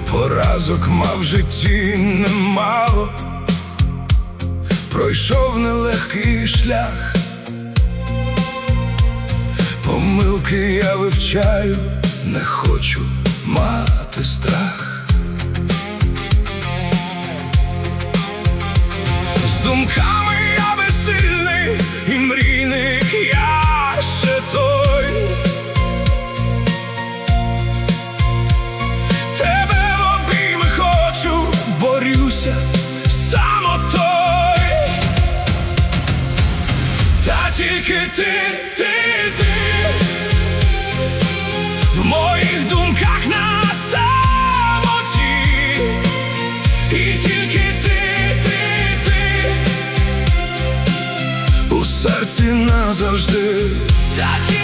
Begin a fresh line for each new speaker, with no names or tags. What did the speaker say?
Поразок мав в житті немало, пройшов нелегкий шлях. Помилки я вивчаю, не хочу мати страх. З думками я безсильний, і мрійник я ще той. Тебе в обійми хочу, борюся самотой. Та тільки ти в моїх думках на самоті. І тільки ти у серці назавжди.